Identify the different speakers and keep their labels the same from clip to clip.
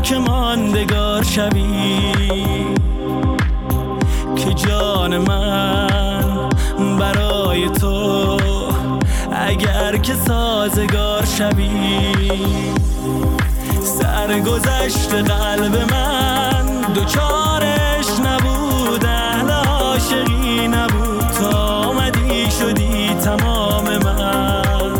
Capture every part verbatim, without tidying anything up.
Speaker 1: که ماندگار شوی، که جان من برای تو اگر که سازگار شوی. سرگذشت قلب من دوچارش نبود، اهل عاشقی نبود، تا آمدی شدی تمام من.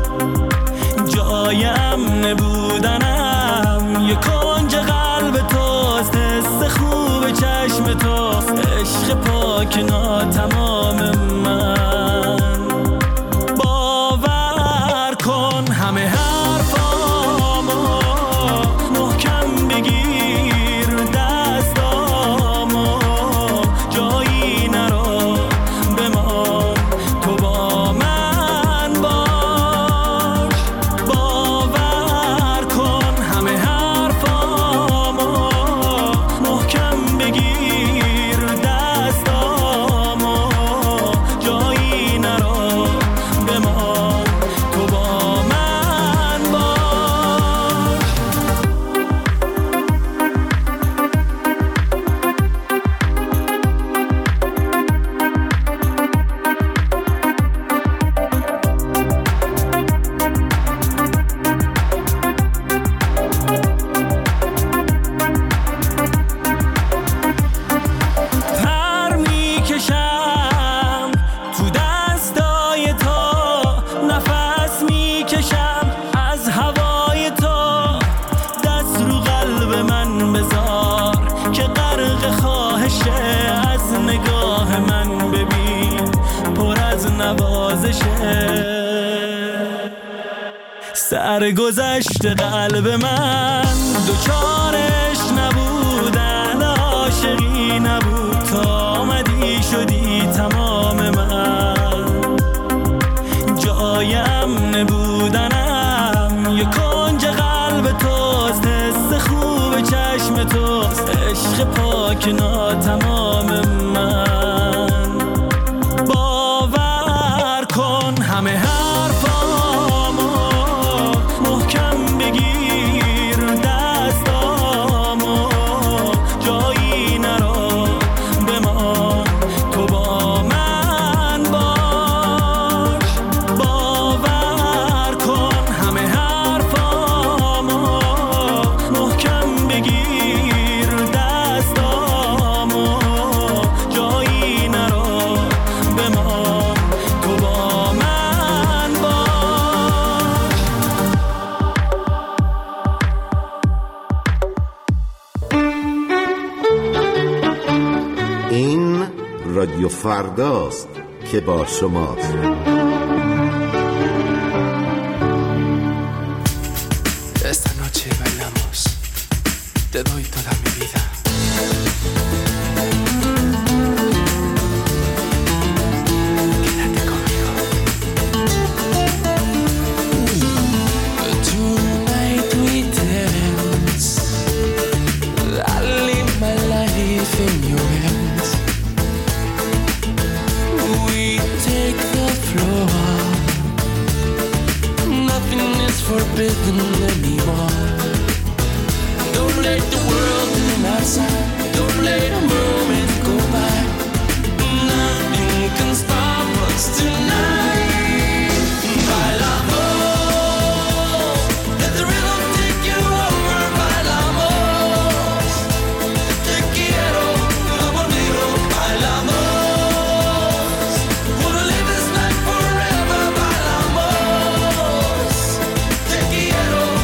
Speaker 1: جایم نبودنم یه کنج قلب توست، حس خوب چشم توست، عشق پاک ناتمام من. باور کن همه حرفامو محکم بگیر، دستامو جایی نرو بمان، تو با من باش. باور کن همه حرفامو محکم بگیر، دستامو جایی نرو بمان، تو با من باش. پر میکشم تو دستای تو، نفس میکشم از هوای تو. دست رو قلب من بذار که غرق خواهشه، از نگاه من ببین پر از نوازشه. سرگذشت قلب من دوچارش نبود، اهل عاشقی نبود، تا آمدی شدی تمام من. جایم نبودنم یه کنج قلب توست، حس خوب چشم توست، عشق پاک ناتمام من. باور کن همه حرفامو محکم بگیر، دستامو جایی نرو بمان، تو با من باش. باور کن همه حرفامو محکم بگیر، دستامو جایی نرو بمان، تو با من باش.
Speaker 2: این رادیو فرداست که با شماست.
Speaker 3: Esta noche bailamos, te doy toda mi vida. Quédate conmigo. Tonight we dance, I live my life in your hands. We take the floor, nothing is forbidden anymore. Don't let the world turn outside, don't let a moment go by. Nothing can stop us tonight. Bailamos, let the rhythm take you over. Bailamos, te quiero, amor mío. Bailamos, wanna live this night forever. Bailamos, te quiero.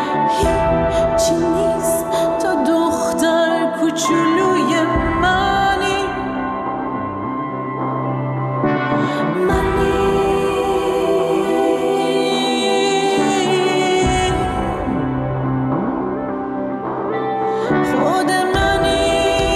Speaker 4: هیچی نیست تا دختر کوچولوی منی منی خود منی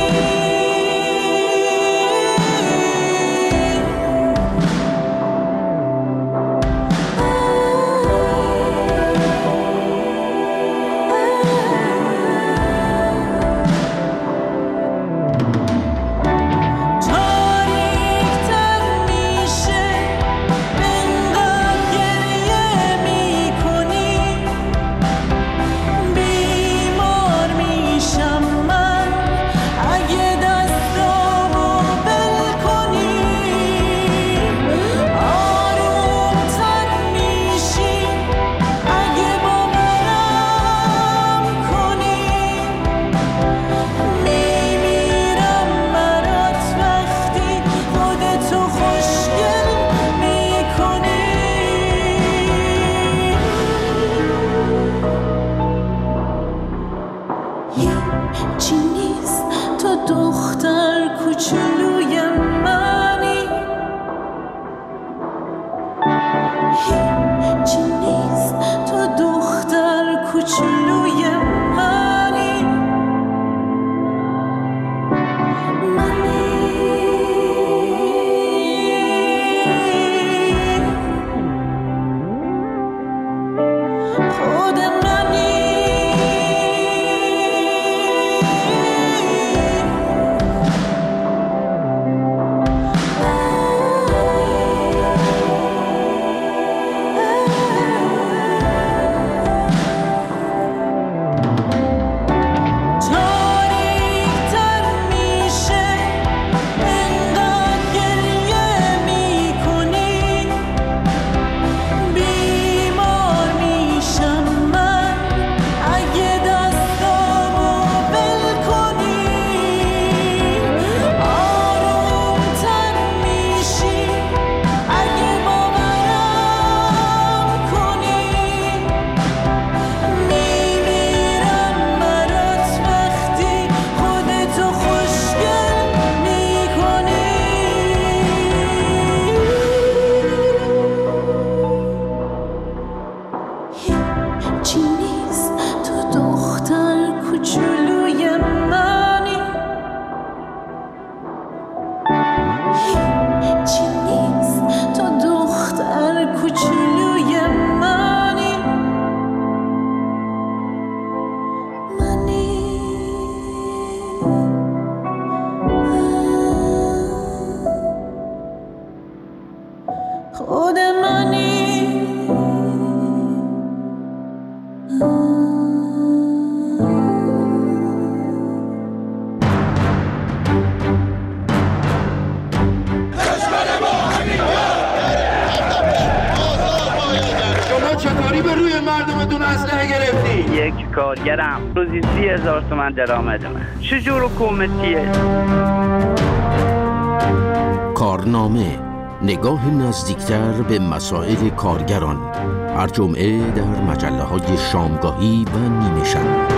Speaker 4: هیچی نیست تا دختر کوچولوی منی هیچی نیست تا دختر کوچولوی منی منی خود منی هیچی نیست تا دختر کوچولوی منی هیچی نیست تا دختر کوچولوی منی منی خود منی
Speaker 5: شما چطوری به روی مردمتون اسلحه گرفتی؟
Speaker 6: یک کارگرم روزی سی هزار تومن درآمد من. چجور حکومتیه؟
Speaker 7: کارنامه، نگاه نزدیکتر به مسائل کارگران، هر جمعه در مجله های شامگاهی و نیمه شب.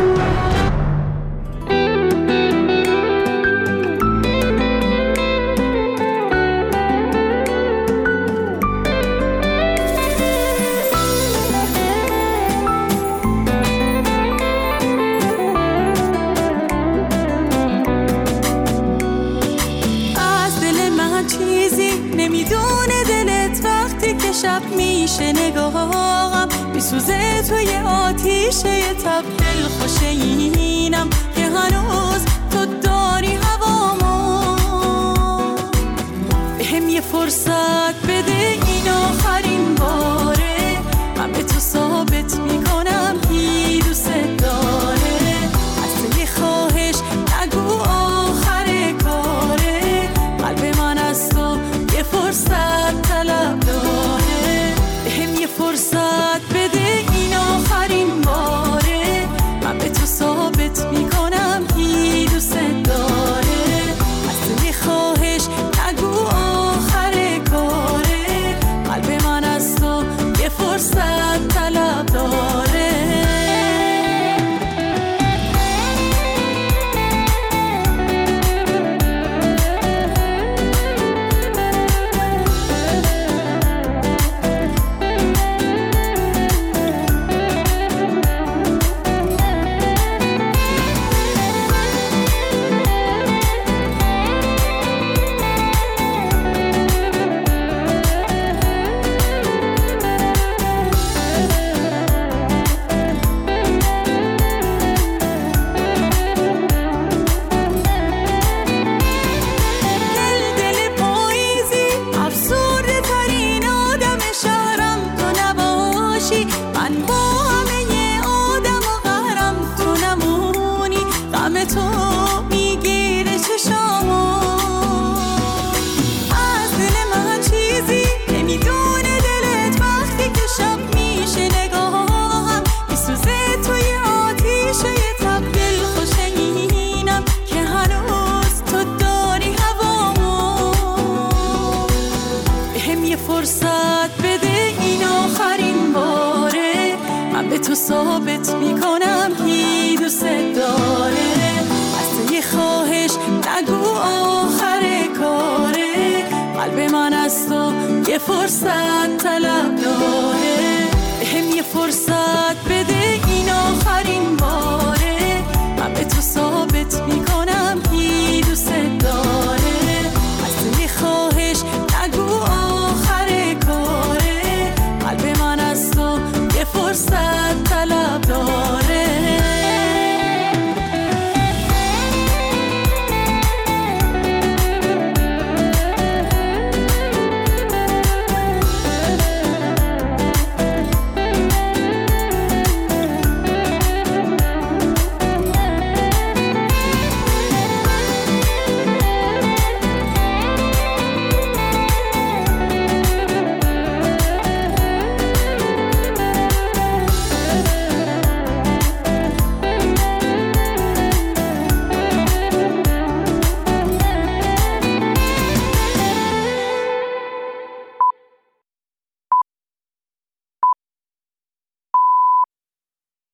Speaker 4: نمیدونه دلت وقتی که شب میشه نگاهم میسوزه توی آتیشه تب دل خوشه اینم که هنوز تو داری هوامو بهم یه فرصت بده این آخرین باره من به تو ثابت میکنم کی دوست داره اصل یه خواهش نگو آخر کاره قلب من از تو یه فرصت طلب داره بهم یه فرصت بده این آخرین باره من به تو ثابت میکنم کی دوست داره اصل یه خواهش نگو آخر کاره ثابت میکنم کی دوست داره. از یه خواهش نگو آخر کاره، قلب من از تو یه فرصت طلب داره.